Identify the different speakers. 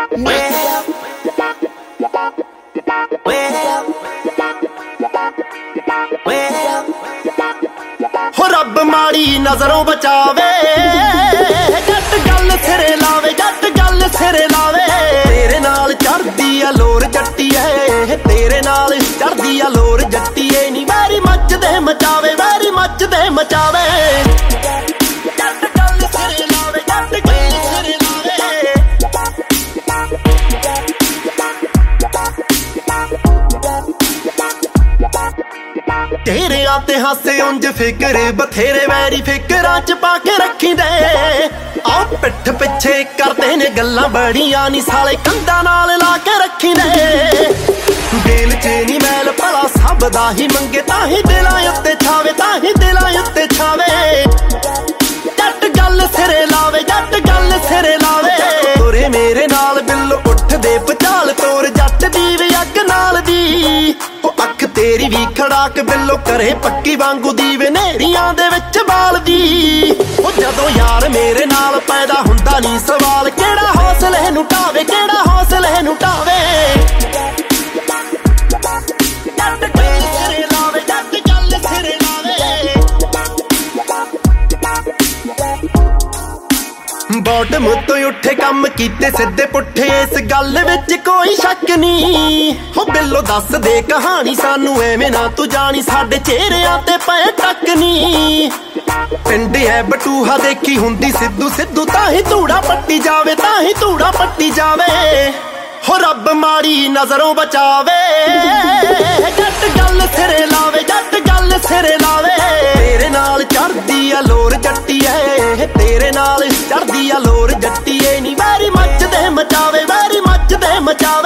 Speaker 1: हो रब माड़ी नजरों बचावे, जट गल सिरे लावे, जट गल सिरे लावे। तेरे नाल चढ़दी आ लोर जट्टीए, तेरे नाल चढ़दी आ लोर जट्टीए नी वैरी मचदे मचावे, वैरी मचदे मचावे। जट गल सिरे लावे, जट गल सिरे लावे। तेरे आते हासे उंज फिकर बथेरे वैरी फिकरां च पाके रखी दे। आ पिठ पिछे करदे ने गल्लां बड़ियां नी साले कंधां नाल ला के रखी दे। दिल च नी मैल भला सब दा ही मंगे ताही दिलां उत्ते छावे, ताही दिलां उत्ते छावे। जट गल सिरे लावे, जट गल सिरे लावे। तुरे मेरे नाल बिल्लो उठदे भचाल तोर जट दी वी अग नाल दी। अख तेरी भी खड़ाक बिल्लो करे पक्की वांगू दीवे नेरियां दे विच बालदी। जदों यार मेरे नाल पैदा हुंदा नी सवाल केड़ा हौसले नूं ढावे, केड़ा हौसले नूं ढावे। जट गल सिरे लावे, जट गल सिरे लावे। बॉटम तो उठे कम कीते सिद्धे पुठे इस गल विच कोई शक नहीं। हो बिल्लो दस दे कहानी सानू एवें ना तू जानी, साडे चेहरियां ते पए टक नहीं। पिंड है बटूहा देखी हुंदी सिद्धू सिद्धू ताही धूड़ा पट्टी जावे, ताही धूड़ा पट्टी जावे। हो रब माड़ी नजरों बचावे, जट गल सिरे लावे, जट गल सिरे लावे। तेरे नाल चढ़दी आ लोर जट्टीए, तेरे नाल चढ़दी आ लोर जट्टीए नी वैरी मचदे मचावे, वैरी मचदे मचावे।